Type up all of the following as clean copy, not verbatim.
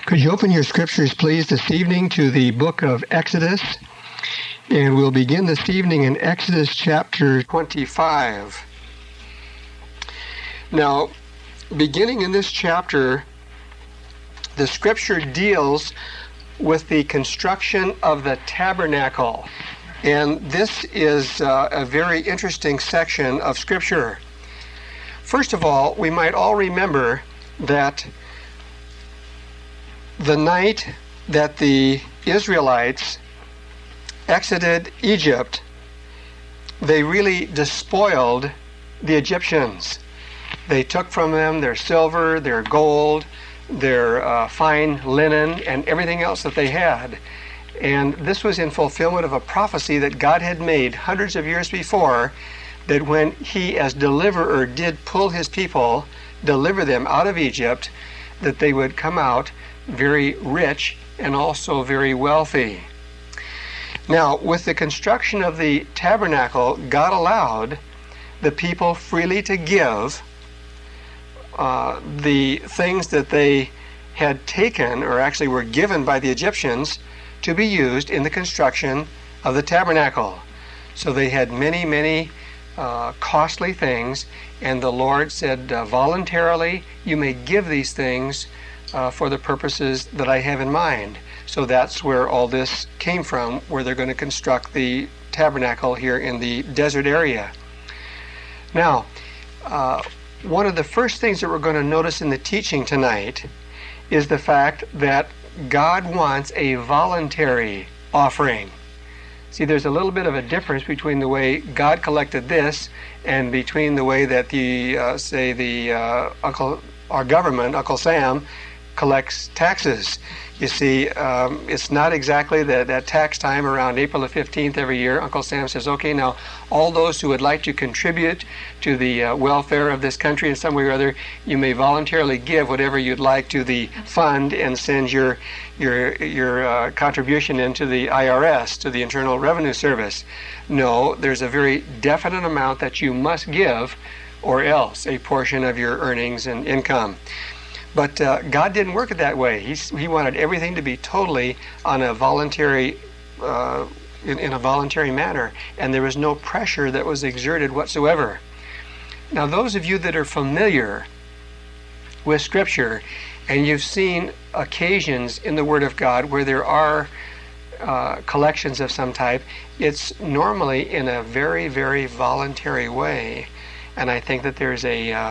Could you open your scriptures, please, this evening to the book of Exodus? And we'll begin this evening in Exodus chapter 25. Now, beginning in this chapter, the scripture deals with the construction of the tabernacle. And this is a very interesting section of scripture. First of all, we might all remember that the night that the Israelites exited Egypt, they really despoiled the Egyptians. They took from them their silver, their gold, their fine linen, and everything else that they had. And this was in fulfillment of a prophecy that God had made hundreds of years before, that when He, as deliverer, did pull His people, deliver them out of Egypt, that they would come out very rich and also very wealthy. Now, with the construction of the tabernacle, God allowed the people freely to give the things that they had taken, or actually were given by the Egyptians, to be used in the construction of the tabernacle. So they had many costly things, and the Lord said, voluntarily, you may give these things for the purposes that I have in mind. So that's where all this came from, where they're going to construct the tabernacle here in the desert area. Now, one of the first things that we're going to notice in the teaching tonight is the fact that God wants a voluntary offering. See, there's a little bit of a difference between the way God collected this and between the way that our government, Uncle Sam, collects taxes. You see, it's not exactly that tax time around April the 15th every year. Uncle Sam says, okay, now all those who would like to contribute to the welfare of this country in some way or other, you may voluntarily give whatever you'd like to the fund and send your contribution into the IRS, to the Internal Revenue Service. No, there's a very definite amount that you must give, or else a portion of your earnings and income. But God didn't work it that way. He wanted everything to be totally on a voluntary, in a voluntary manner, and there was no pressure that was exerted whatsoever. Now, those of you that are familiar with Scripture, and you've seen occasions in the Word of God where there are collections of some type, it's normally in a very, very voluntary way. And I think that there's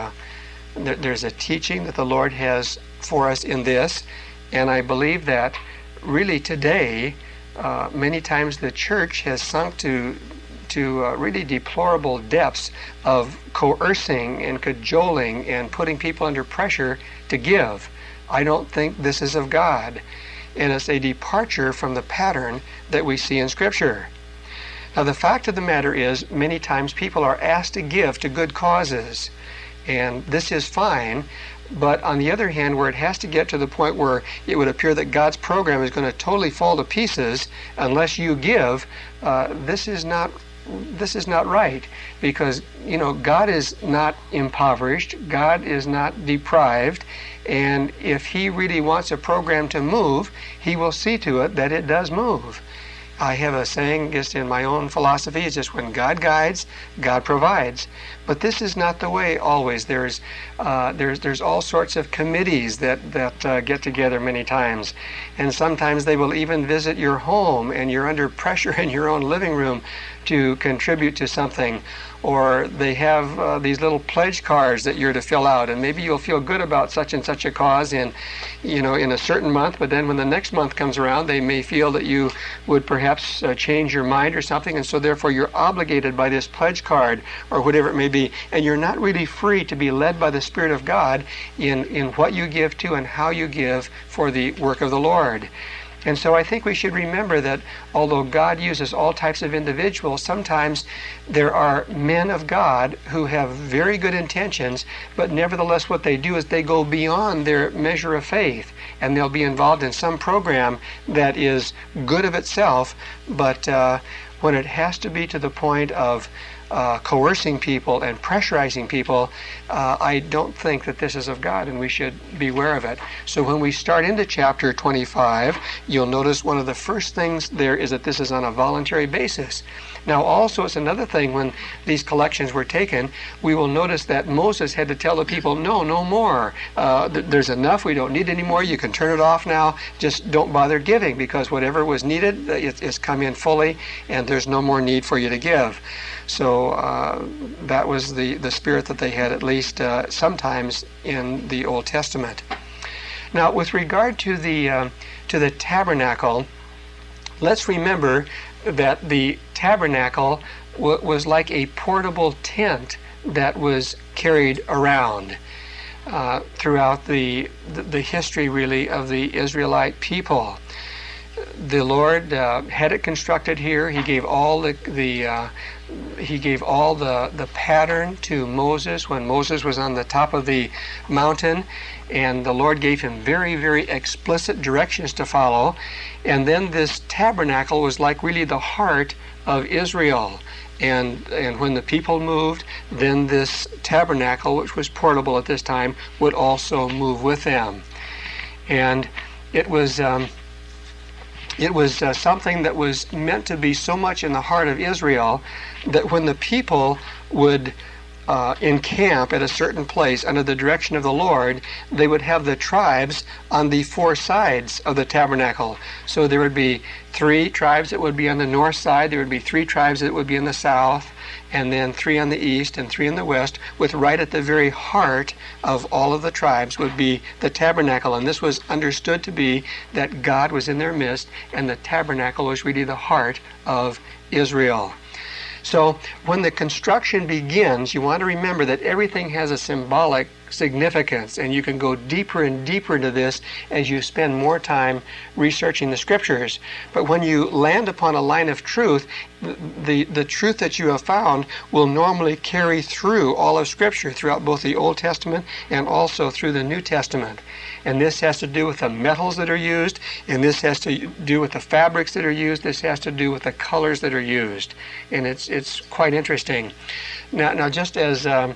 a teaching that the Lord has for us in this, and I believe that really today many times the church has sunk to really deplorable depths of coercing and cajoling and putting people under pressure to give. I don't think this is of God, and it's a departure from the pattern that we see in Scripture. Now, the fact of the matter is, many times people are asked to give to good causes, and this is fine, but on the other hand, where it has to get to the point where it would appear that God's program is going to totally fall to pieces unless you give, this is not right, because God is not impoverished, God is not deprived, and if He really wants a program to move, He will see to it that it does move. I have a saying just in my own philosophy, it's just when God guides, God provides. But this is not the way always. There's all sorts of committees that get together many times. And sometimes they will even visit your home, and you're under pressure in your own living room to contribute to something. Or they have these little pledge cards that you're to fill out, and maybe you'll feel good about such and such a cause in a certain month, but then when the next month comes around, they may feel that you would perhaps change your mind or something, and so therefore you're obligated by this pledge card or whatever it may be, and you're not really free to be led by the Spirit of God in what you give to and how you give for the work of the Lord. And so I think we should remember that although God uses all types of individuals, sometimes there are men of God who have very good intentions, but nevertheless what they do is they go beyond their measure of faith, and they'll be involved in some program that is good of itself, but when it has to be to the point of coercing people and pressurizing people, I don't think that this is of God, and we should beware of it. So when we start into chapter 25, you'll notice one of the first things there is that this is on a voluntary basis. Now also, it's another thing, when these collections were taken, we will notice that Moses had to tell the people, no more. There's enough. We don't need any more. You can turn it off now. Just don't bother giving, because whatever was needed it's come in fully, and there's no more need for you to give. So that was the spirit that they had, at least sometimes in the Old Testament. Now, with regard to the tabernacle, let's remember that the tabernacle was like a portable tent that was carried around throughout the history, really, of the Israelite people. The Lord had it constructed here. He gave all the pattern to Moses when Moses was on the top of the mountain, and the Lord gave him very, very explicit directions to follow. And then this tabernacle was like really the heart of Israel. And when the people moved, then this tabernacle, which was portable at this time, would also move with them. And it was something that was meant to be so much in the heart of Israel that when the people would encamp at a certain place under the direction of the Lord, they would have the tribes on the four sides of the tabernacle. So there would be 3 tribes that would be on the north side, there would be 3 tribes that would be in the south, and then 3 on the east and 3 in the west, with right at the very heart of all of the tribes would be the tabernacle. And this was understood to be that God was in their midst, and the tabernacle was really the heart of Israel. So when the construction begins, you want to remember that everything has a symbolic significance, and you can go deeper and deeper into this as you spend more time researching the scriptures. But when you land upon a line of truth, the truth that you have found will normally carry through all of Scripture, throughout both the Old Testament and also through the New Testament. And this has to do with the metals that are used, and this has to do with the fabrics that are used, this has to do with the colors that are used. And it's quite interesting. Now just as a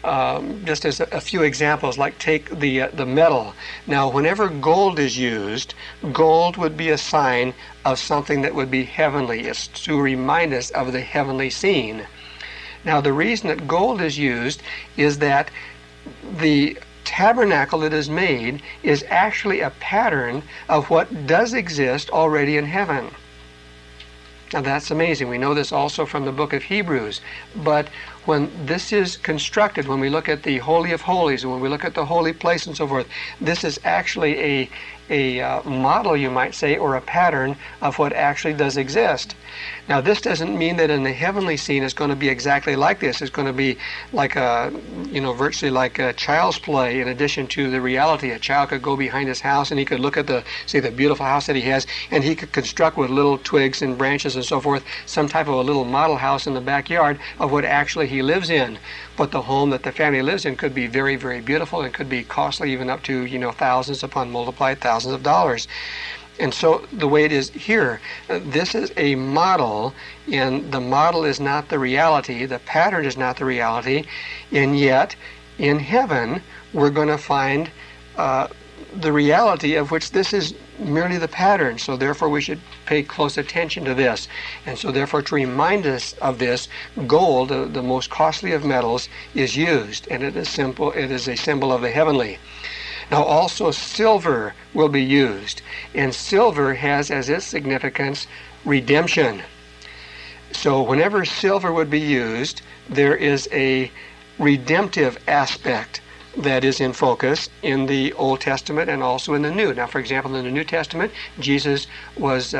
few examples, like take the metal. Now, whenever gold is used, gold would be a sign of something that would be heavenly. It's to remind us of the heavenly scene. Now, the reason that gold is used is that the tabernacle that is made is actually a pattern of what does exist already in heaven. Now that's amazing. We know this also from the book of Hebrews. But when this is constructed, when we look at the Holy of Holies and when we look at the holy place and so forth, this is actually a model, you might say, or a pattern of what actually does exist. Now this doesn't mean that in the heavenly scene it's going to be exactly like this. It's going to be like virtually like a child's play. In addition to the reality, a child could go behind his house and he could look at the beautiful house that he has, and he could construct with little twigs and branches and so forth some type of a little model house in the backyard of what actually he lives in. But the home that the family lives in could be very, very beautiful and could be costly, even up to thousands upon multiplied thousands of dollars. And so the way it is here, this is a model, and the model is not the reality, the pattern is not the reality, and yet in heaven we're going to find the reality of which this is merely the pattern. So therefore we should pay close attention to this. And so therefore, to remind us of this, gold, the most costly of metals, is used, and it is a symbol of the heavenly. Now also silver will be used, and silver has as its significance redemption. So whenever silver would be used, there is a redemptive aspect that is in focus in the Old Testament and also in the New. Now, for example, in the New Testament, Jesus was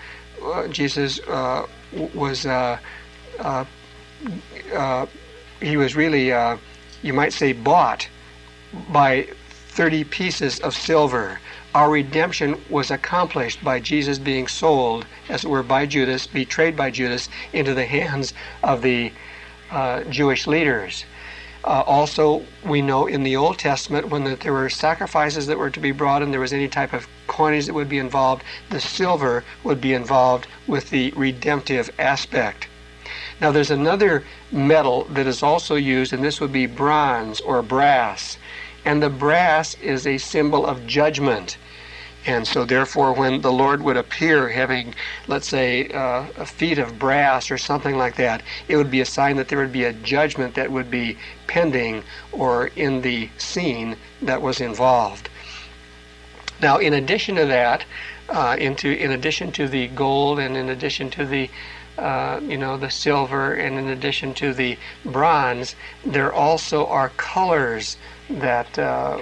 really, you might say, bought by 30 pieces of silver. Our redemption was accomplished by Jesus being sold, as it were, by Judas, betrayed by Judas, into the hands of the Jewish leaders. Also, we know in the Old Testament, when there were sacrifices that were to be brought and there was any type of coinage that would be involved, the silver would be involved with the redemptive aspect. Now there's another metal that is also used, and this would be bronze or brass. And the brass is a symbol of judgment. And so therefore when the Lord would appear having, let's say, a feet of brass or something like that, it would be a sign that there would be a judgment that would be pending or in the scene that was involved. Now in addition to that, in addition to the gold and in addition to the the silver and in addition to the bronze, there also are colors that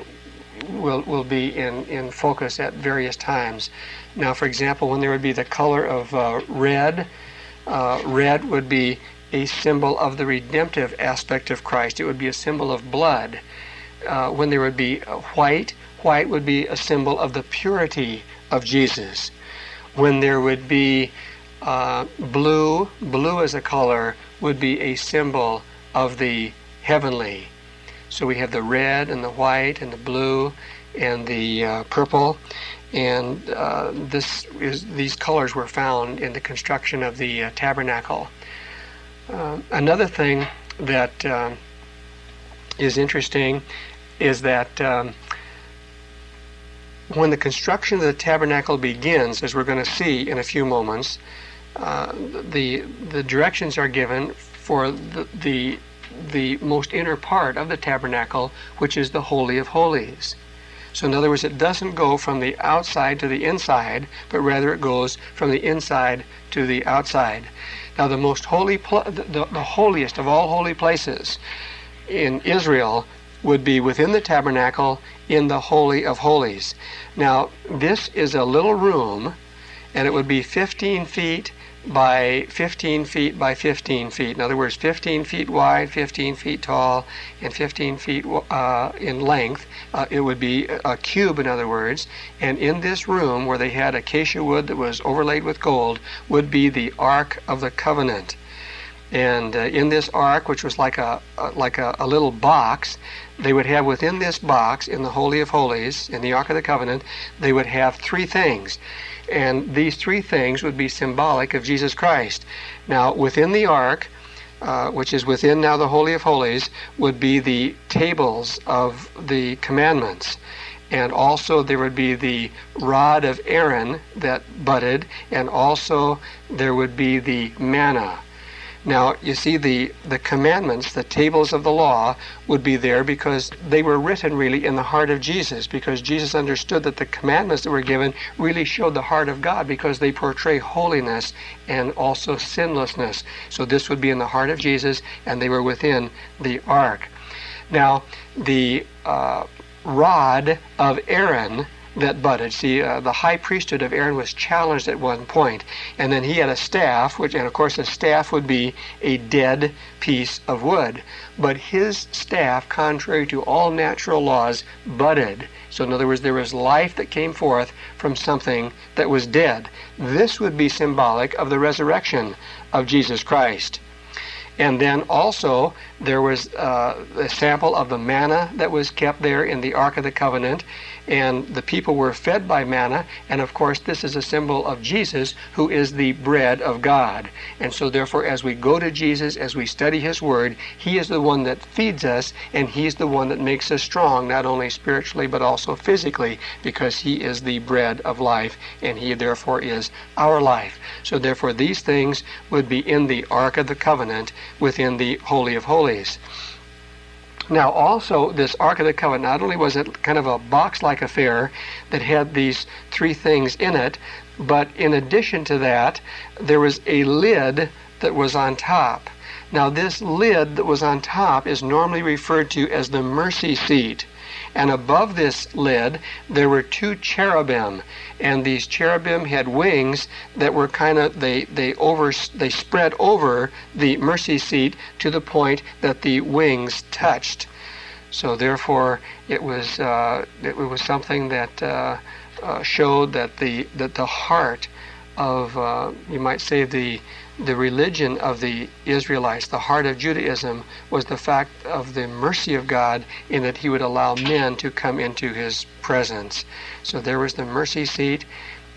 will be in focus at various times. Now, for example, when there would be the color of red, red would be a symbol of the redemptive aspect of Christ. It would be a symbol of blood. When there would be white, white would be a symbol of the purity of Jesus. When there would be blue, blue as a color would be a symbol of the heavenly. So we have the red and the white and the blue and the purple, and these colors were found in the construction of the tabernacle. Another thing that is interesting is that when the construction of the tabernacle begins, as we're going to see in a few moments, the directions are given for the most inner part of the tabernacle, which is the Holy of Holies. So in other words, it doesn't go from the outside to the inside, but rather it goes from the inside to the outside. Now the most holy, the holiest of all holy places in Israel would be within the tabernacle in the Holy of Holies. Now this is a little room, and it would be 15 feet by 15 feet by 15 feet. In other words, 15 feet wide, 15 feet tall, and 15 feet in length. It would be a cube, in other words. And in this room, where they had acacia wood that was overlaid with gold, would be the Ark of the Covenant. And in this ark, which was like a little box, they would have within this box, in the Holy of Holies, in the Ark of the Covenant, they would have three things. And these three things would be symbolic of Jesus Christ. Now, within the ark, which is within now the Holy of Holies, would be the tables of the commandments. And also there would be the rod of Aaron that budded, and also there would be the manna. Now, you see, the commandments, the tables of the law, would be there because they were written really in the heart of Jesus, because Jesus understood that the commandments that were given really showed the heart of God, because they portray holiness and also sinlessness. So this would be in the heart of Jesus, and they were within the ark. Now, the rod of Aaron that budded. See, the high priesthood of Aaron was challenged at one point, and then he had a staff, and of course a staff would be a dead piece of wood. But his staff, contrary to all natural laws, budded. So in other words, there was life that came forth from something that was dead. This would be symbolic of the resurrection of Jesus Christ. And then also there was a sample of the manna that was kept there in the Ark of the Covenant, and the people were fed by manna, and of course this is a symbol of Jesus, who is the bread of God. And so therefore, as we go to Jesus, as we study His Word, He is the one that feeds us, and He's the one that makes us strong, not only spiritually but also physically, because He is the bread of life, and He therefore is our life. So therefore these things would be in the Ark of the Covenant within the Holy of Holies. Now also, this Ark of the Covenant, not only was it kind of a box-like affair that had these three things in it, but in addition to that, there was a lid that was on top. Now this lid that was on top is normally referred to as the mercy seat. And above this lid, there were two cherubim, and these cherubim had wings that were kind of, they spread over the mercy seat to the point that the wings touched. So therefore, it was something that showed that the heart of, you might say, the religion of the Israelites, the heart of Judaism, was the fact of the mercy of God in that He would allow men to come into His presence. So there was the mercy seat,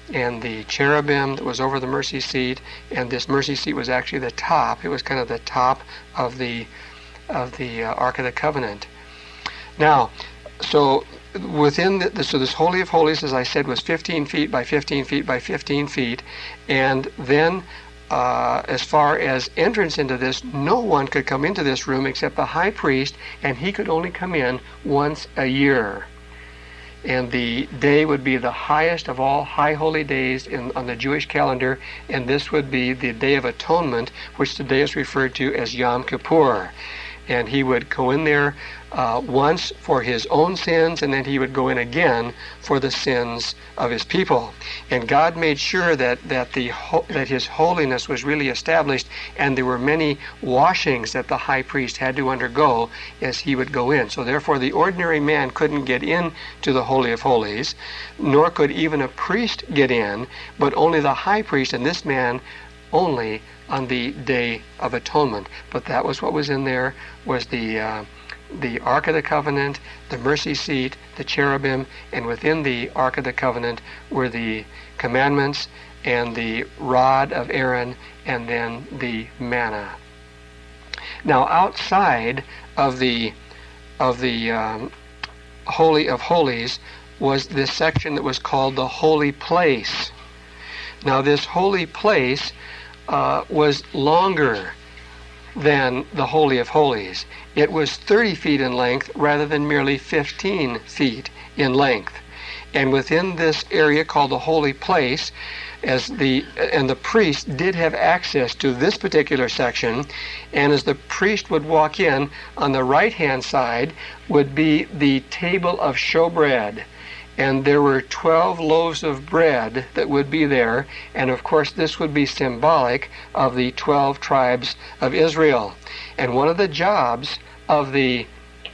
and the cherubim that was over the mercy seat, and this mercy seat was actually the top. It was kind of the top of the Ark of the Covenant. Now, so within so this Holy of Holies, as I said, was 15 feet by 15 feet by 15 feet, and then as far as entrance into this, no one could come into this room except the high priest, and he could only come in once a year. And the day would be the highest of all high holy days on the Jewish calendar, and this would be the Day of Atonement, which today is referred to as Yom Kippur. And he would go in there once for his own sins, and then he would go in again for the sins of his people. And God made sure that his holiness was really established, and there were many washings that the high priest had to undergo as he would go in. So therefore the ordinary man couldn't get in to the Holy of Holies, nor could even a priest get in, but only the high priest, and this man only on the Day of Atonement. But that was what was in there, was the Ark of the Covenant, the mercy seat, the cherubim, and within the Ark of the Covenant were the commandments and the rod of Aaron, and then the manna. Now outside of the Holy of Holies was this section that was called the Holy Place. Now this holy place was longer than the Holy of Holies. It was 30 feet in length rather than merely 15 feet in length. And within this area called the Holy Place, the priest did have access to this particular section, and as the priest would walk in, on the right-hand side would be the table of showbread. And there were 12 loaves of bread that would be there, and of course this would be symbolic of the 12 tribes of Israel. And one of the jobs of the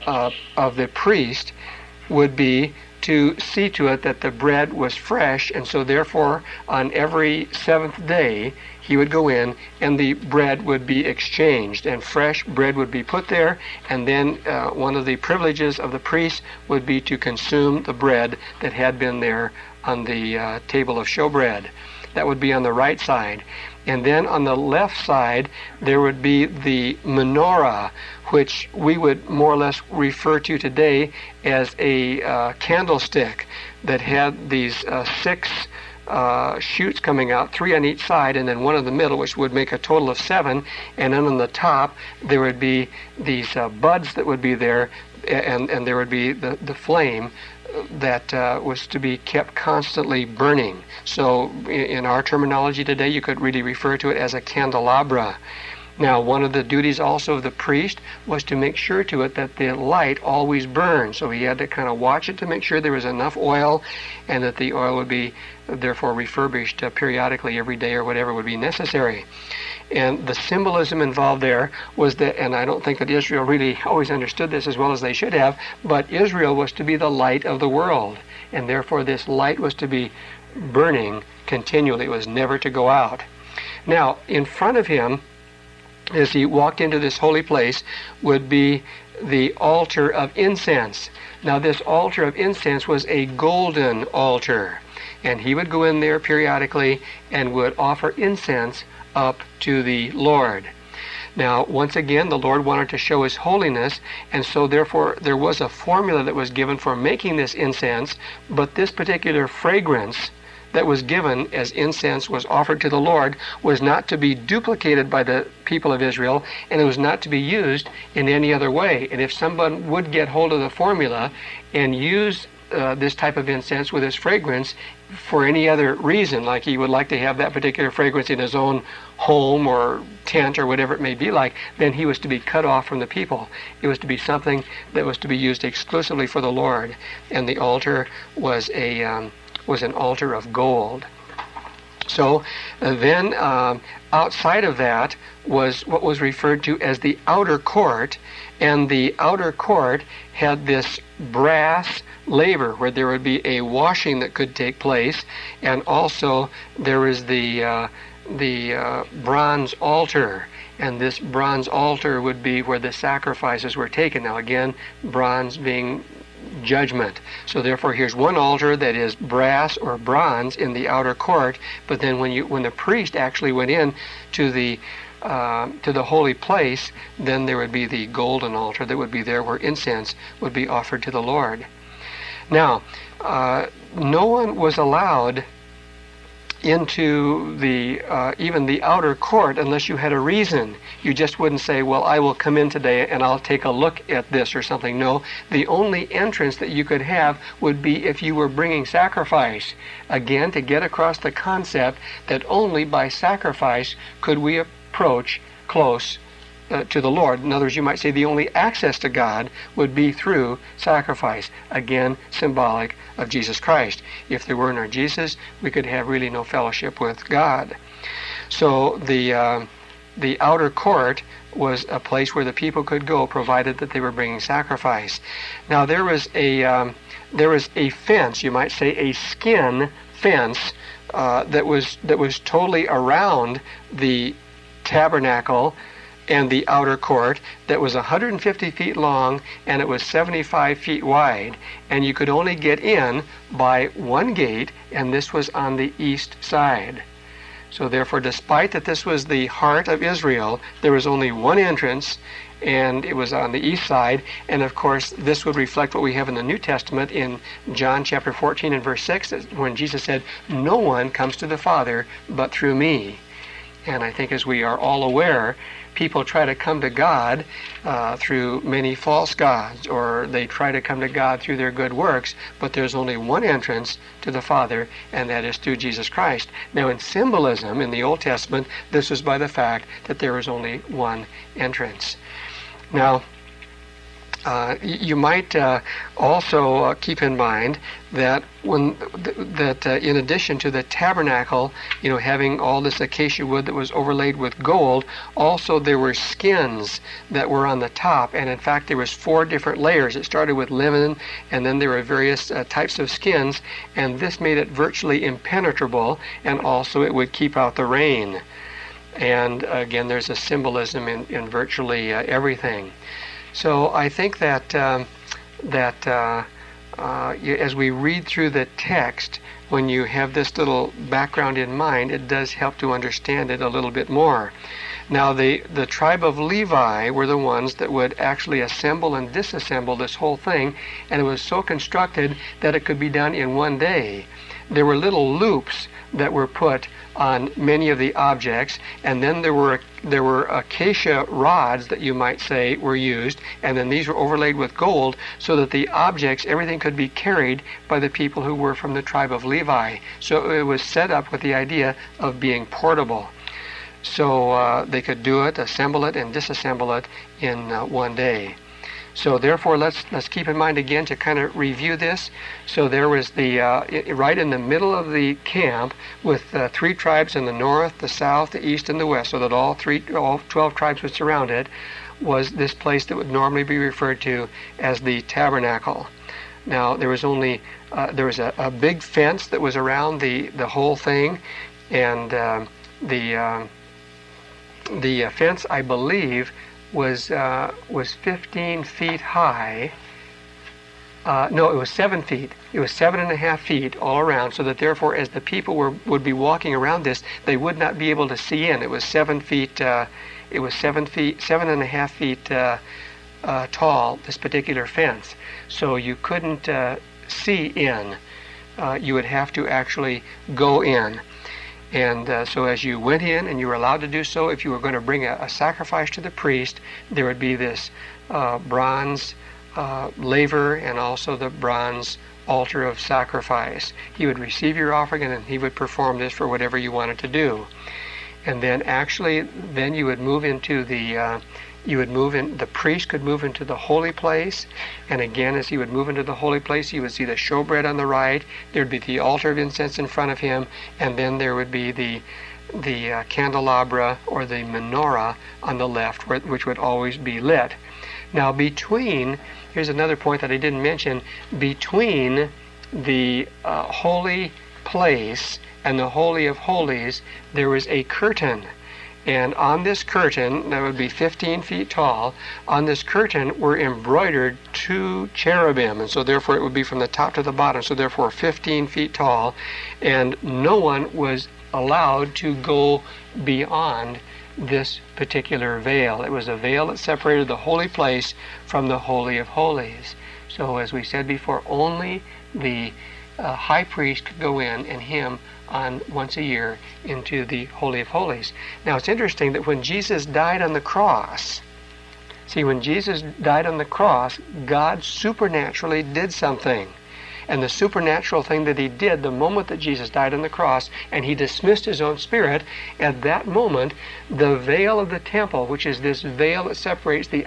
priest would be to see to it that the bread was fresh, and so therefore on every seventh day he would go in and the bread would be exchanged, and fresh bread would be put there, and then one of the privileges of the priest would be to consume the bread that had been there on the table of showbread. That would be on the right side. And then on the left side there would be the menorah, which we would more or less refer to today as a candlestick that had these 6 shoots coming out, 3 on each side, and then 1 in the middle, which would make a total of 7. And then on the top there would be these buds that would be there, and there would be the flame that was to be kept constantly burning. So in our terminology today, you could really refer to it as a candelabra. Now, one of the duties also of the priest was to make sure to it that the light always burned. So he had to kind of watch it to make sure there was enough oil, and that the oil would be therefore refurbished periodically every day or whatever would be necessary. And the symbolism involved there was that, and I don't think that Israel really always understood this as well as they should have, but Israel was to be the light of the world, and therefore this light was to be burning continually. It was never to go out. Now, in front of him, as he walked into this holy place, would be the altar of incense. Now, this altar of incense was a golden altar, and he would go in there periodically and would offer incense up to the Lord. Now, once again, the Lord wanted to show his holiness, and so therefore there was a formula that was given for making this incense, but this particular fragrance that was given as incense was offered to the Lord was not to be duplicated by the people of Israel, and it was not to be used in any other way. And if someone would get hold of the formula and use this type of incense with this fragrance for any other reason, like he would like to have that particular fragrance in his own home or tent or whatever it may be like, then he was to be cut off from the people. It was to be something that was to be used exclusively for the Lord, and the altar was an altar of gold. So then outside of that was what was referred to as the outer court, and the outer court had this brass laver where there would be a washing that could take place, and also there is the bronze altar, and this bronze altar would be where the sacrifices were taken. Now again, bronze being judgment. So therefore, here's one altar that is brass or bronze in the outer court, but then when the priest actually went in to the holy place, then there would be the golden altar that would be there where incense would be offered to the Lord. Now, no one was allowed into the even the outer court unless you had a reason. You just wouldn't say, well, I will come in today and I'll take a look at this or something. No, the only entrance that you could have would be if you were bringing sacrifice. Again, to get across the concept that only by sacrifice could we approach close to the Lord. In other words, you might say the only access to God would be through sacrifice. Again, symbolic of Jesus Christ. If there were no Jesus, we could have really no fellowship with God. So the outer court was a place where the people could go, provided that they were bringing sacrifice. Now there was a fence, you might say a skin fence, that was totally around the tabernacle and the outer court, that was 150 feet long and it was 75 feet wide, and you could only get in by one gate, and this was on the east side. So therefore, despite that this was the heart of Israel, there was only one entrance, and it was on the east side. And of course, this would reflect what we have in the New Testament in John chapter 14 and verse 6, when Jesus said, "No one comes to the Father but through me." And I think, as we are all aware, people try to come to God through many false gods, or they try to come to God through their good works, but there's only one entrance to the Father, and that is through Jesus Christ. Now, in symbolism, in the Old Testament, this is by the fact that there is only one entrance. Now, you might also keep in mind that in addition to the tabernacle, having all this acacia wood that was overlaid with gold, also there were skins that were on the top, and in fact there was 4 different layers. It started with linen, and then there were various types of skins, and this made it virtually impenetrable, and also it would keep out the rain. And again, there's a symbolism in virtually everything. So I think that as we read through the text, when you have this little background in mind, it does help to understand it a little bit more. Now, the tribe of Levi were the ones that would actually assemble and disassemble this whole thing, and it was so constructed that it could be done in one day. There were little loops that were put on many of the objects, and then there were acacia rods that you might say were used, and then these were overlaid with gold so that the objects, everything could be carried by the people who were from the tribe of Levi. So it was set up with the idea of being portable. So they could do it, assemble it, and disassemble it in one day. So therefore, let's keep in mind again to kind of review this. So there was right in the middle of the camp, with 3 tribes in the north, the south, the east, and the west, so that all 12 tribes would surround it, was this place that would normally be referred to as the tabernacle. Now there was a big fence that was around the whole thing, and the fence, I believe, was 15 feet high. No, it was 7 feet. It was 7.5 feet all around, so that therefore, as the people would be walking around this, they would not be able to see in. It was 7 feet. It was 7.5 feet tall. This particular fence, so you couldn't see in. You would have to actually go in. And so as you went in, and you were allowed to do so, if you were going to bring a sacrifice to the priest, there would be this bronze laver and also the bronze altar of sacrifice. He would receive your offering, and then he would perform this for whatever you wanted to do. And then then you would move into the priest could move into the holy place, and again, as he would move into the holy place, you would see the showbread on the right, there would be the altar of incense in front of him, and then there would be the candelabra or the menorah on the left, which would always be lit. Now here's another point that I didn't mention, between the holy place and the Holy of Holies, there was a curtain. And on this curtain, that would be 15 feet tall, on this curtain were embroidered 2 cherubim, and so therefore it would be from the top to the bottom, so therefore 15 feet tall, and no one was allowed to go beyond this particular veil. It was a veil that separated the holy place from the Holy of Holies. So as we said before, only the high priest could go in, and him on once a year, into the Holy of Holies. Now it's interesting that when Jesus died on the cross, when Jesus died on the cross, God supernaturally did something. And the supernatural thing that he did the moment that Jesus died on the cross, and he dismissed his own spirit, at that moment, the veil of the temple, which is this veil that separates the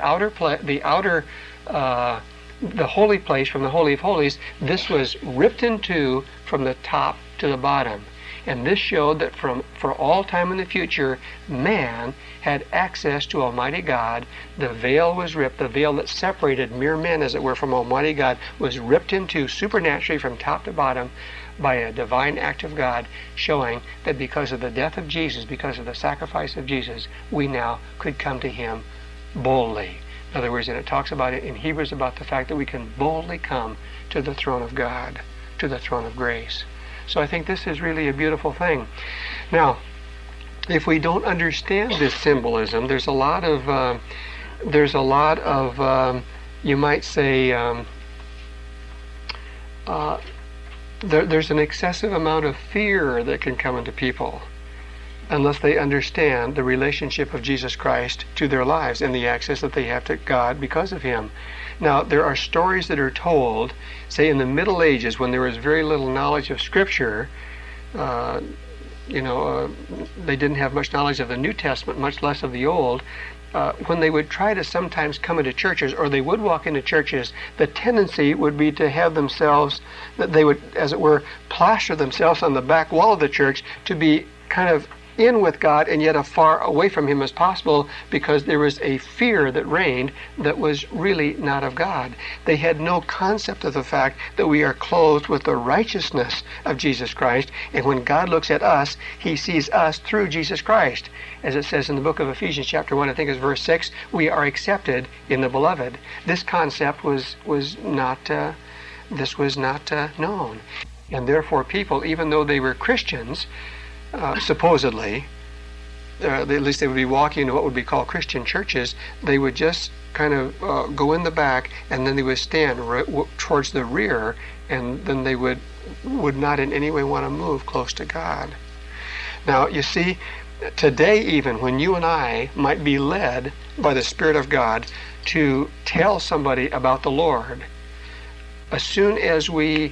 holy place from the Holy of Holies, this was ripped in two from the top to the bottom. And this showed that for all time in the future, man had access to Almighty God. The veil was ripped. The veil that separated mere men, as it were, from Almighty God was ripped in two supernaturally from top to bottom by a divine act of God, showing that because of the death of Jesus, because of the sacrifice of Jesus, we now could come to him boldly. In other words, and it talks about it in Hebrews about the fact that we can boldly come to the throne of God, to the throne of grace. So I think this is really a beautiful thing. Now, if we don't understand this symbolism, there's a lot of you might say, there's an excessive amount of fear that can come into people unless they understand the relationship of Jesus Christ to their lives and the access that they have to God because of him. Now, there are stories that are told, say in the Middle Ages, when there was very little knowledge of Scripture. They didn't have much knowledge of the New Testament, much less of the Old. When they would try to sometimes come into churches, or they would walk into churches, the tendency would be to have themselves, that they would, as it were, plaster themselves on the back wall of the church to be kind of in with God and yet as far away from him as possible, because there was a fear that reigned that was really not of God. They had no concept of the fact that we are clothed with the righteousness of Jesus Christ, and when God looks at us, he sees us through Jesus Christ. As it says in the book of Ephesians chapter 1, I think it's verse 6, we are accepted in the beloved. This concept was not known. And therefore people, even though they were Christians, supposedly, at least they would be walking into what would be called Christian churches, they would just kind of go in the back, and then they would stand towards the rear, and then they would not in any way want to move close to God. Now, you see, today even, when you and I might be led by the Spirit of God to tell somebody about the Lord, as soon as we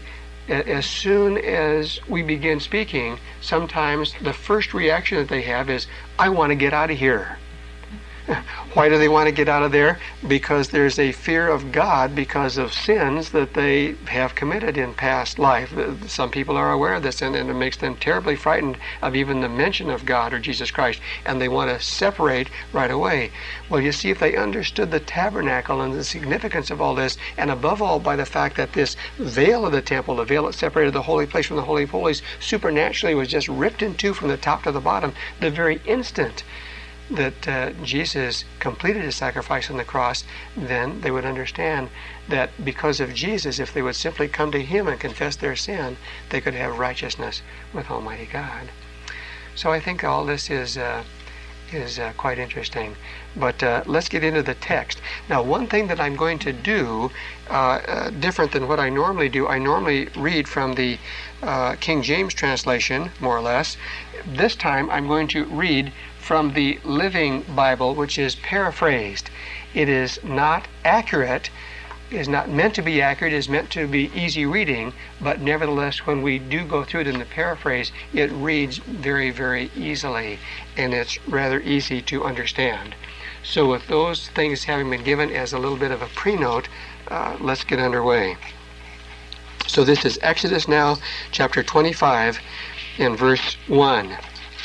begin speaking, sometimes the first reaction that they have is, I want to get out of here. Why do they want to get out of there? Because there's a fear of God because of sins that they have committed in past life. Some people are aware of this, and it makes them terribly frightened of even the mention of God or Jesus Christ, and they want to separate right away. Well, you see, if they understood the tabernacle and the significance of all this, and above all by the fact that this veil of the temple, the veil that separated the holy place from the Holy of Holies, supernaturally was just ripped in two from the top to the bottom, the very instant that Jesus completed his sacrifice on the cross, then they would understand that because of Jesus, if they would simply come to him and confess their sin, they could have righteousness with Almighty God. So I think all this is quite interesting. But let's get into the text. Now, one thing that I'm going to do, different than what I normally do, I normally read from the King James translation, more or less. This time I'm going to read from the Living Bible, which is paraphrased. It is not accurate, is not meant to be accurate, is meant to be easy reading, but nevertheless, when we do go through it in the paraphrase, it reads very, very easily, and it's rather easy to understand. So with those things having been given as a little bit of a pre-note, let's get underway. So this is Exodus now, chapter 25, and verse 1.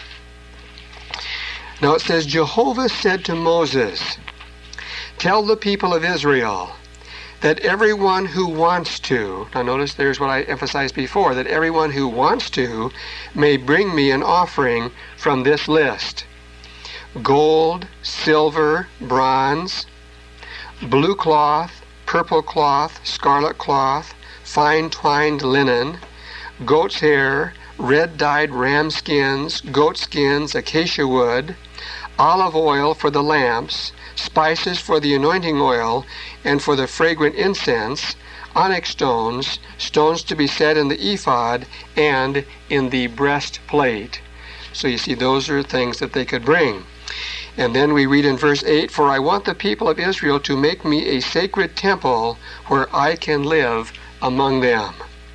Now it says, Jehovah said to Moses, tell the people of Israel that everyone who wants to, now notice there's what I emphasized before, that everyone who wants to may bring me an offering from this list. gold, silver, bronze, blue cloth, purple cloth, scarlet cloth, fine twined linen, goat's hair, red dyed ram skins, goat skins, acacia wood, olive oil for the lamps, spices for the anointing oil, and for the fragrant incense, onyx stones, stones to be set in the ephod and in the breastplate. So you see, those are things that they could bring. And then we read in verse 8, "For I want the people of Israel to make me a sacred temple where I can live among them.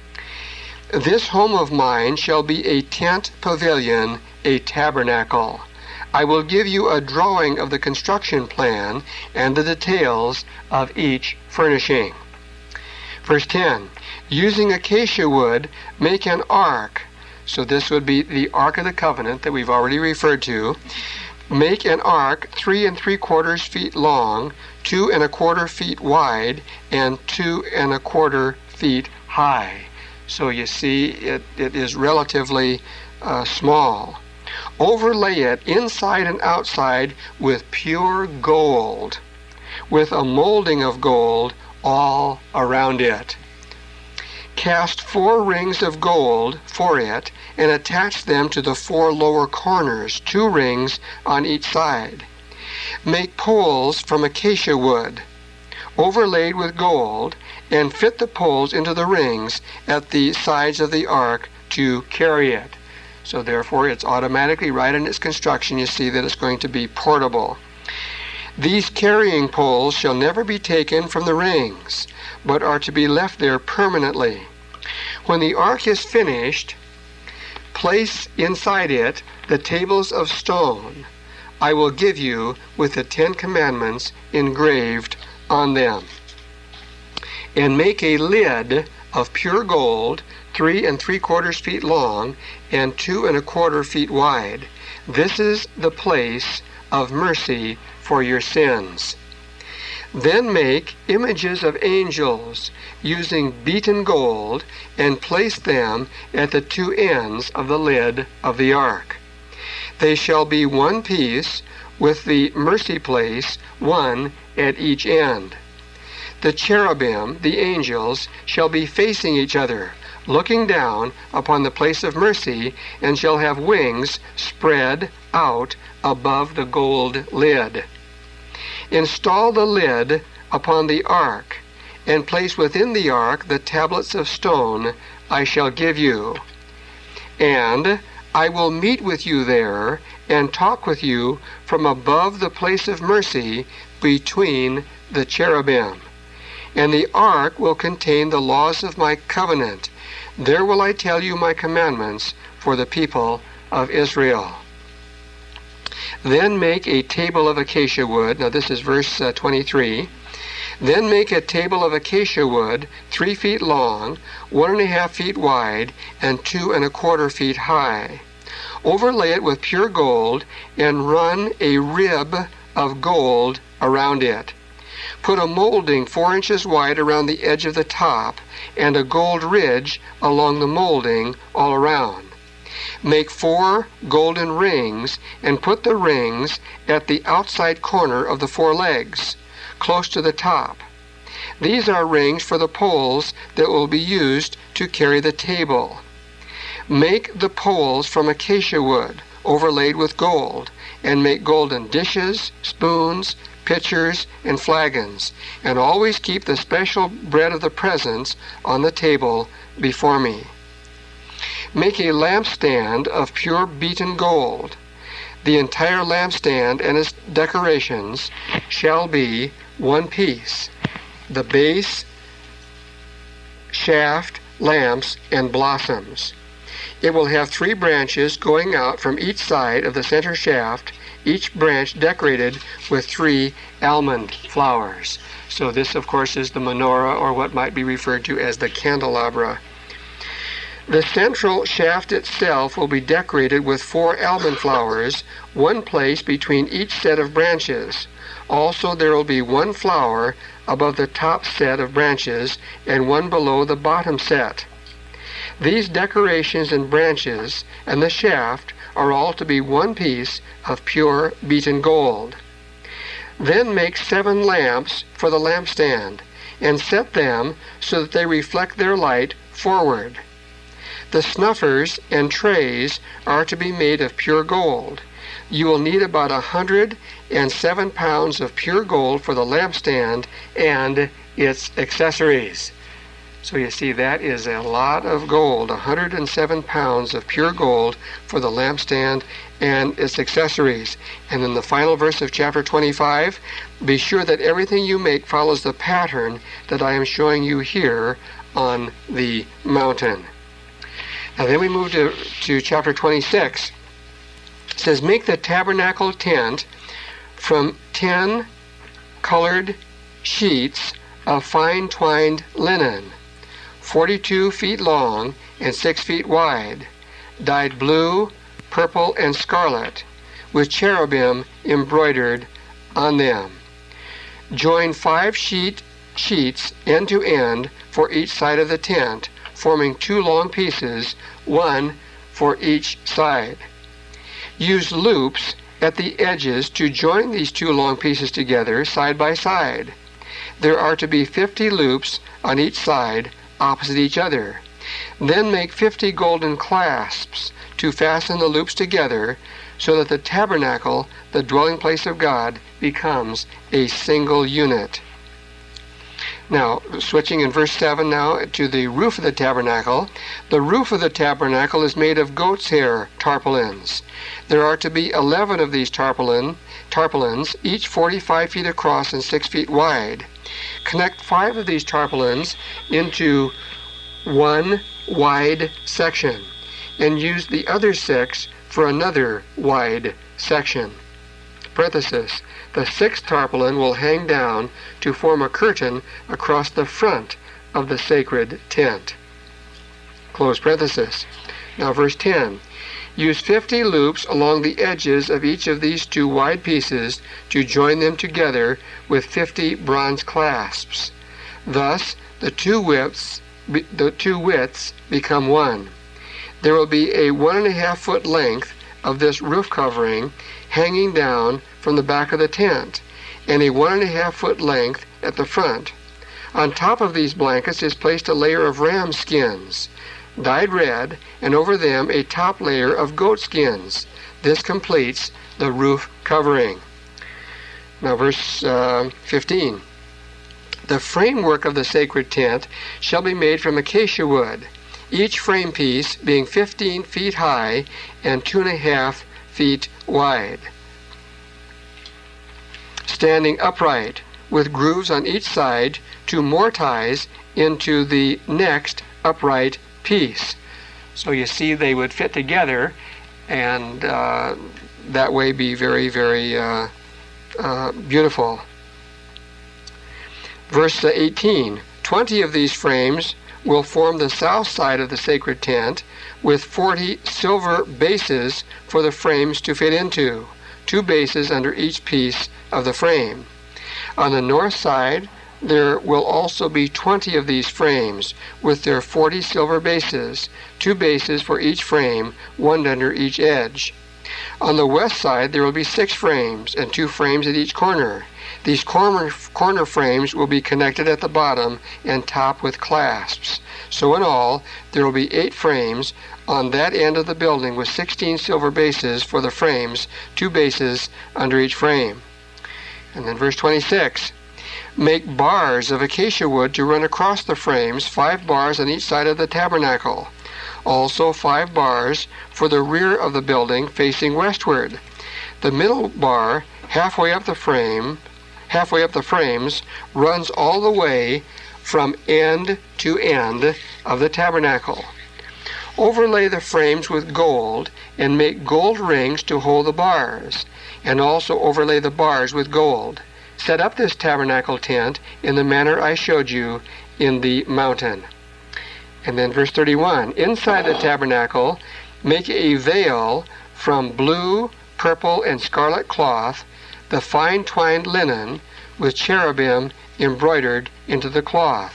This home of mine shall be a tent pavilion, a tabernacle. I will give you a drawing of the construction plan and the details of each furnishing." Verse 10, "Using acacia wood, make an ark." So this would be the Ark of the Covenant that we've already referred to. "Make an ark 3 3/4 feet long, 2 1/4 feet wide, and 2 1/4 feet high." So you see, it is relatively small. "Overlay it inside and outside with pure gold, with a molding of gold all around it. Cast 4 rings of gold for it, and attach them to the 4 lower corners, 2 rings on each side. Make poles from acacia wood, overlaid with gold, and fit the poles into the rings at the sides of the ark to carry it." So therefore it's automatically, right in its construction, you see that it's going to be portable. "These carrying poles shall never be taken from the rings, but are to be left there permanently. When the ark is finished, place inside it the tables of stone I will give you with the 10 Commandments engraved on them. And make a lid of pure gold, 3 3/4 feet long and 2 1/4 feet wide. This is the place of mercy for your sins. Then make images of angels using beaten gold and place them at the 2 ends of the lid of the ark. They shall be one piece with the mercy place, one at each end. The cherubim, the angels, shall be facing each other, looking down upon the place of mercy, and shall have wings spread out above the gold lid. Install the lid upon the ark, and place within the ark the tablets of stone I shall give you. And I will meet with you there, and talk with you from above the place of mercy between the cherubim. And the ark will contain the laws of my covenant. There will I tell you my commandments for the people of Israel. Then make a table of acacia wood." Now this is verse 23. "Then make a table of acacia wood, 3 feet long, 1 1/2 feet wide, and 2 1/4 feet high. Overlay it with pure gold, and run a rib of gold around it. Put a molding 4 inches wide around the edge of the top, and a gold ridge along the molding all around. Make 4 golden rings, and put the rings at the outside corner of the 4 legs, close to the top. These are rings for the poles that will be used to carry the table. Make the poles from acacia wood, overlaid with gold, and make golden dishes, spoons, pitchers, and flagons, and always keep the special bread of the presence on the table before me. Make a lampstand of pure beaten gold. The entire lampstand and its decorations shall be one piece: the base, shaft, lamps, and blossoms. It will have 3 branches going out from each side of the center shaft, each branch decorated with 3 almond flowers." So this, of course, is the menorah, or what might be referred to as the candelabra. "The central shaft itself will be decorated with 4 almond flowers, one placed between each set of branches. Also there will be 1 flower above the top set of branches and 1 below the bottom set. These decorations and branches and the shaft are all to be one piece of pure beaten gold. Then make 7 lamps for the lampstand, and set them so that they reflect their light forward. The snuffers and trays are to be made of pure gold. You will need about 107 pounds of pure gold for the lampstand and its accessories. So you see, that is a lot of gold, 107 pounds of pure gold for the lampstand and its accessories. And in the final verse of chapter 25, be sure that everything you make follows the pattern that I am showing you here on the mountain. Now then we move to chapter 26. It says, make the tabernacle tent from 10 colored sheets of fine twined linen, 42 feet long and 6 feet wide, dyed blue, purple, and scarlet, with cherubim embroidered on them. Join 5 sheets end to end for each side of the tent, forming 2 long pieces, one for each side. Use loops at the edges to join these 2 long pieces together side by side. There are to be 50 loops on each side opposite each other. Then make 50 golden clasps to fasten the loops together so that the tabernacle, the dwelling place of God, becomes a single unit. Now, switching in verse 7 now to the roof of the tabernacle. The roof of the tabernacle is made of goat's hair tarpaulins. There are to be 11 of these tarpaulins, each 45 feet across and 6 feet wide. Connect 5 of these tarpaulins into one wide section, and use the other 6 for another wide section. Parenthesis. The 6th tarpaulin will hang down to form a curtain across the front of the sacred tent. Close parenthesis. Now verse 10. Use 50 loops along the edges of each of these 2 wide pieces to join them together with 50 bronze clasps. Thus the two widths become one. There will be a 1.5 foot length of this roof covering hanging down from the back of the tent, and a 1.5 foot length at the front. On top of these blankets is placed a layer of ram skins, dyed red, and over them a top layer of goat skins. This completes the roof covering. Now verse 15. The framework of the sacred tent shall be made from acacia wood, each frame piece being 15 feet high and 2.5 feet wide, standing upright, with grooves on each side to mortise into the next upright piece. So you see, they would fit together, and that way be very, very beautiful. Verse 18. 20 of these frames will form the south side of the sacred tent, with 40 silver bases for the frames to fit into, 2 bases under each piece of the frame. On the north side, there will also be 20 of these frames, with their 40 silver bases, 2 bases for each frame, 1 under each edge. On the west side, there will be 6 frames, and 2 frames at each corner. These corner frames will be connected at the bottom and top with clasps. So in all, there will be 8 frames on that end of the building, with 16 silver bases for the frames, 2 bases under each frame. And then verse 26. Make bars of acacia wood to run across the frames, 5 bars on each side of the tabernacle. Also 5 bars for the rear of the building facing westward. The middle bar, halfway up the frames, runs all the way from end to end of the tabernacle. Overlay the frames with gold, and make gold rings to hold the bars, and also overlay the bars with gold. Set up this tabernacle tent in the manner I showed you in the mountain. And then verse 31. Inside the tabernacle, make a veil from blue, purple, and scarlet cloth, the fine twined linen, with cherubim embroidered into the cloth.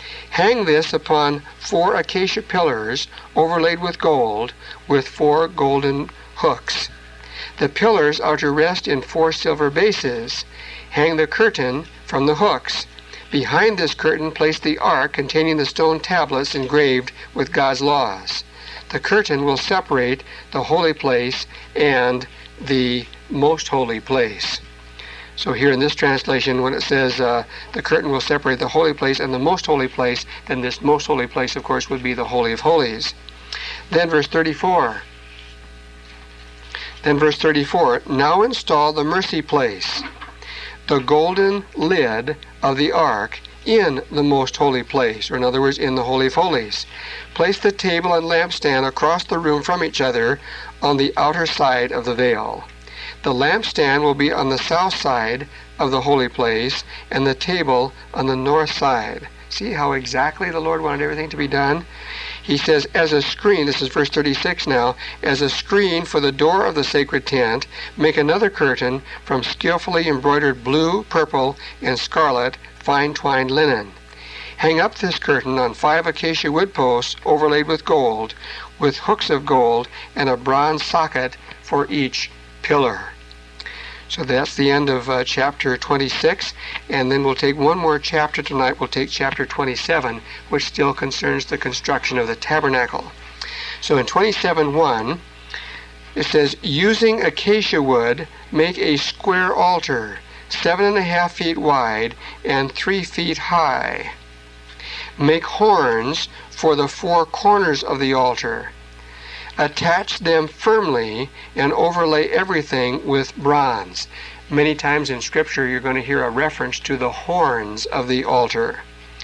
Hang this upon 4 acacia pillars overlaid with gold, with 4 golden hooks. The pillars are to rest in 4 silver bases. Hang the curtain from the hooks. Behind this curtain place the ark containing the stone tablets engraved with God's laws. The curtain will separate the holy place and the most holy place. So here in this translation, when it says the curtain will separate the holy place and the most holy place, then this most holy place, of course, would be the Holy of Holies. Then verse 34. Now install the mercy place, the golden lid of the ark, in the most holy place, or in other words, in the Holy of Holies. Place the table and lampstand across the room from each other on the outer side of the veil. The lampstand will be on the south side of the holy place, and the table on the north side. See how exactly the Lord wanted everything to be done? He says, as a screen, this is verse 36 now, as a screen for the door of the sacred tent, make another curtain from skillfully embroidered blue, purple, and scarlet fine twined linen. Hang up this curtain on 5 acacia wood posts overlaid with hooks of gold, and a bronze socket for each pillar. So that's the end of chapter 26, and then we'll take one more chapter tonight. We'll take chapter 27, which still concerns the construction of the tabernacle. So in 27:1, it says, using acacia wood, make a square altar, 7.5 feet wide and 3 feet high. Make horns for the 4 corners of the altar. Attach them firmly and overlay everything with bronze. Many times in Scripture you're going to hear a reference to the horns of the altar.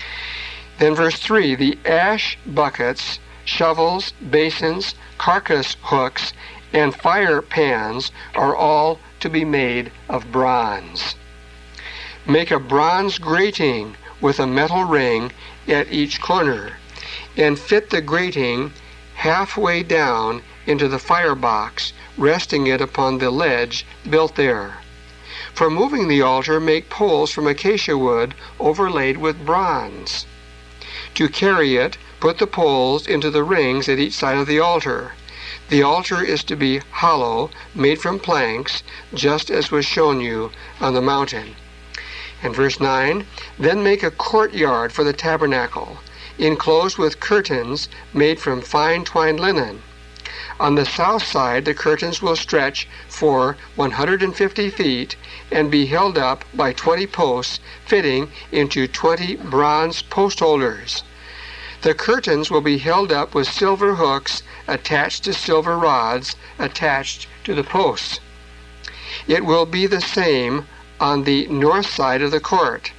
Then verse 3, the ash buckets, shovels, basins, carcass hooks, and fire pans are all to be made of bronze. Make a bronze grating with a metal ring at each corner, and fit the grating halfway down into the firebox, resting it upon the ledge built there. For moving the altar, make poles from acacia wood overlaid with bronze. To carry it, put the poles into the rings at each side of the altar. The altar is to be hollow, made from planks, just as was shown you on the mountain. And verse 9, then make a courtyard for the tabernacle, enclosed with curtains made from fine twined linen. On the south side, the curtains will stretch for 150 feet and be held up by 20 posts fitting into 20 bronze post holders. The curtains will be held up with silver hooks attached to silver rods attached to the posts. It will be the same on the north side of the court.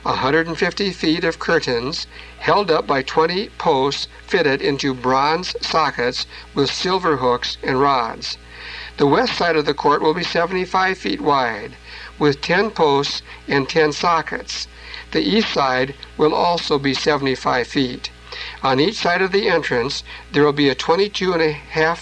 150 feet of curtains held up by 20 posts fitted into bronze sockets with silver hooks and rods. The west side of the court will be 75 feet wide, with 10 posts and 10 sockets. The east side will also be 75 feet. On each side of the entrance, there will be 22 and a half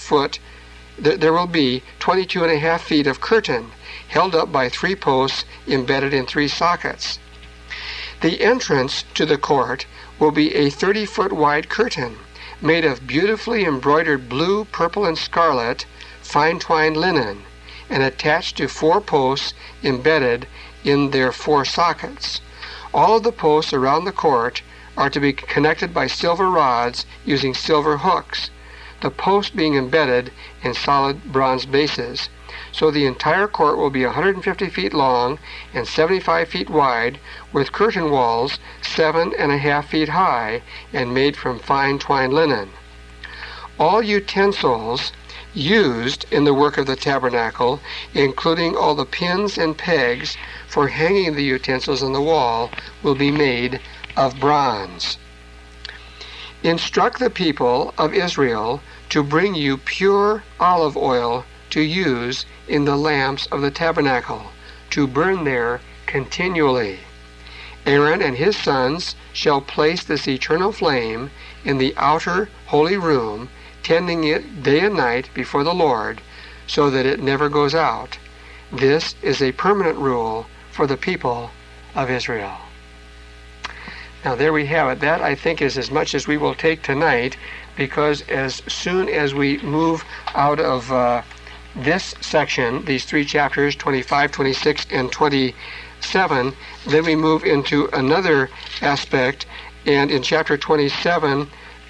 feet of curtain held up by 3 posts embedded in 3 sockets. The entrance to the court will be a 30-foot wide curtain made of beautifully embroidered blue, purple, and scarlet fine twined linen, and attached to 4 posts embedded in their 4 sockets. All of the posts around the court are to be connected by silver rods using silver hooks, the posts being embedded in solid bronze bases. So the entire court will be 150 feet long and 75 feet wide, with curtain walls 7.5 feet high and made from fine twined linen. All utensils used in the work of the tabernacle, including all the pins and pegs for hanging the utensils on the wall, will be made of bronze. Instruct the people of Israel to bring you pure olive oil to use in the lamps of the tabernacle, to burn there continually. Aaron and his sons shall place this eternal flame in the outer holy room, tending it day and night before the Lord, so that it never goes out. This is a permanent rule for the people of Israel. Now there we have it. That, I think, is as much as we will take tonight, because as soon as we move out of this section, these 3 chapters, 25, 26, and 27, then we move into another aspect, and in chapter 27,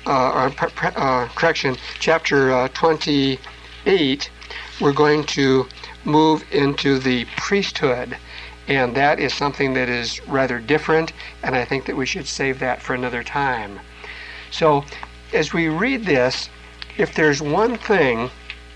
chapter 28, we're going to move into the priesthood. And that is something that is rather different, and I think that we should save that for another time. So, as we read this, if there's one thing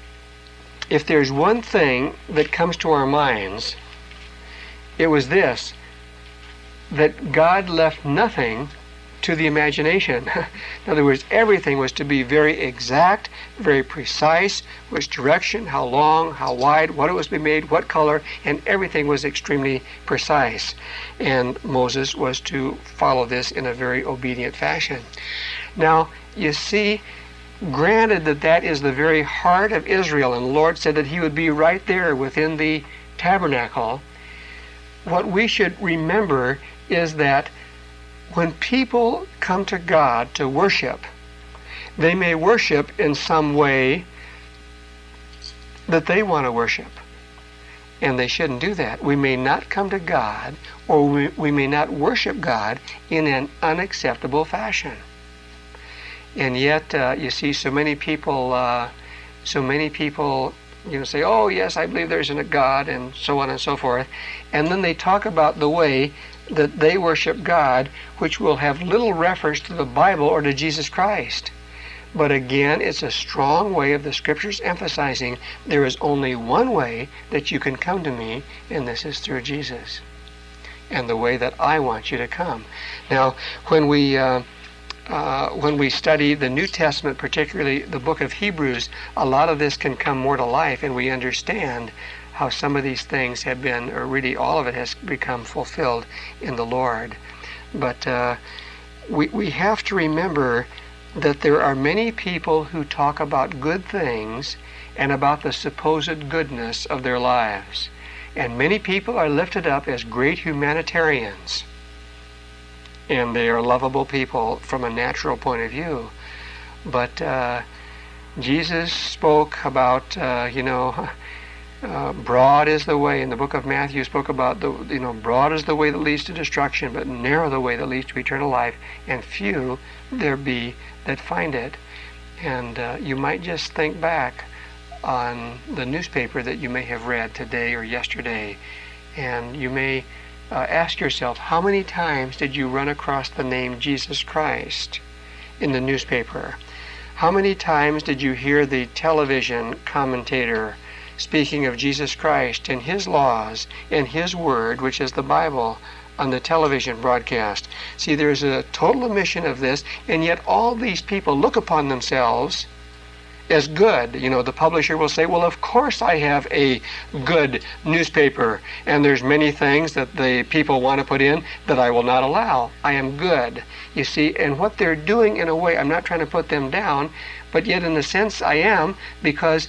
that comes to our minds, it was this: that God left nothing to the imagination. In other words, everything was to be very exact, very precise, which direction, how long, how wide, what it was to be made, what color, and everything was extremely precise. And Moses was to follow this in a very obedient fashion. Now, you see, granted that that is the very heart of Israel, and the Lord said that he would be right there within the tabernacle, what we should remember is that when people come to God to worship, they may worship in some way that they want to worship. And they shouldn't do that. We may not come to God, or we may not worship God in an unacceptable fashion. And yet, you see, so many people, say, oh yes, I believe there's a God, and so on and so forth. And then they talk about the way that they worship God, which will have little reference to the Bible or to Jesus Christ. But again, it's a strong way of the Scriptures emphasizing there is only one way that you can come to me, and this is through Jesus, and the way that I want you to come. Now, when we study the New Testament, particularly the book of Hebrews, a lot of this can come more to life, and we understand how some of these things have been, or really all of it has become fulfilled in the Lord. But we have to remember that there are many people who talk about good things and about the supposed goodness of their lives. And many people are lifted up as great humanitarians. And they are lovable people from a natural point of view. But Jesus spoke about, broad is the way. In the book of Matthew, spoke about broad is the way that leads to destruction, but narrow the way that leads to eternal life, and few there be that find it. And you might just think back on the newspaper that you may have read today or yesterday, and you may ask yourself, how many times did you run across the name Jesus Christ in the newspaper? How many times did you hear the television commentator speaking of Jesus Christ and his laws and his word, which is the Bible, on the television broadcast? See, there's a total omission of this, and yet all these people look upon themselves as good. The publisher will say, well, of course I have a good newspaper, and there's many things that the people want to put in that I will not allow. I am good. You see, and what they're doing, in a way, I'm not trying to put them down, but yet in a sense I am, because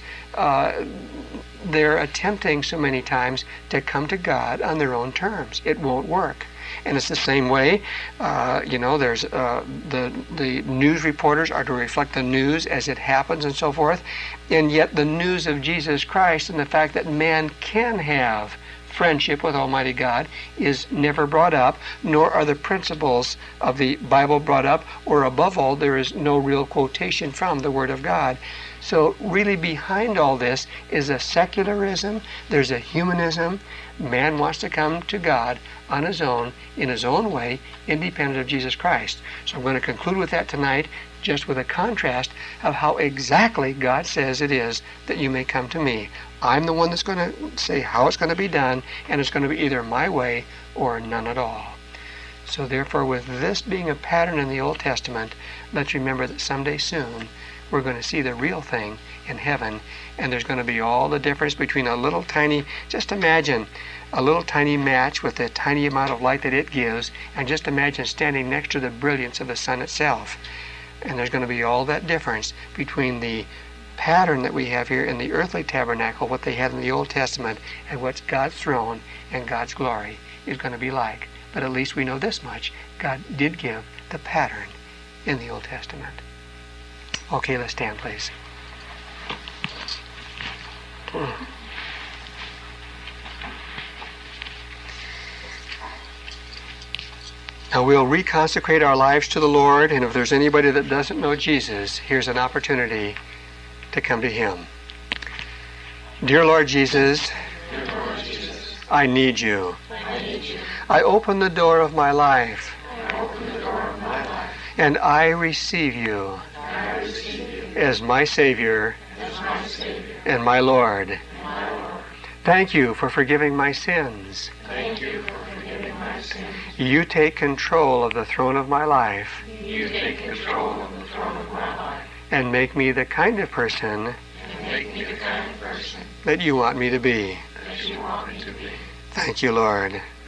they're attempting so many times to come to God on their own terms. It won't work. And it's the same way, there's the news reporters are to reflect the news as it happens and so forth, and yet the news of Jesus Christ and the fact that man can have friendship with Almighty God is never brought up, nor are the principles of the Bible brought up, or above all, there is no real quotation from the Word of God. So really behind all this is a secularism, there's a humanism. Man wants to come to God on his own, in his own way, independent of Jesus Christ. So I'm going to conclude with that tonight, just with a contrast of how exactly God says it is that you may come to me. I'm the one that's going to say how it's going to be done, and it's going to be either my way or none at all. So therefore, with this being a pattern in the Old Testament, let's remember that someday soon we're going to see the real thing in heaven, and there's going to be all the difference between a little tiny, just imagine a little tiny match with the tiny amount of light that it gives, and just imagine standing next to the brilliance of the sun itself. And there's going to be all that difference between the pattern that we have here in the earthly tabernacle, what they had in the Old Testament, and what God's throne and God's glory is going to be like But at least we know this much. God did give the pattern in the Old Testament. Okay, let's stand, please. Now we'll reconsecrate our lives to the Lord, and if there's anybody that doesn't know Jesus, here's an opportunity to come to Him. Dear Lord Jesus, I need you. I open the door of my life, and I receive you as my Savior and my Lord. Thank you for forgiving my sins. You take control of the throne of my life. And make me the kind of person that you want me to be. Thank you, Lord.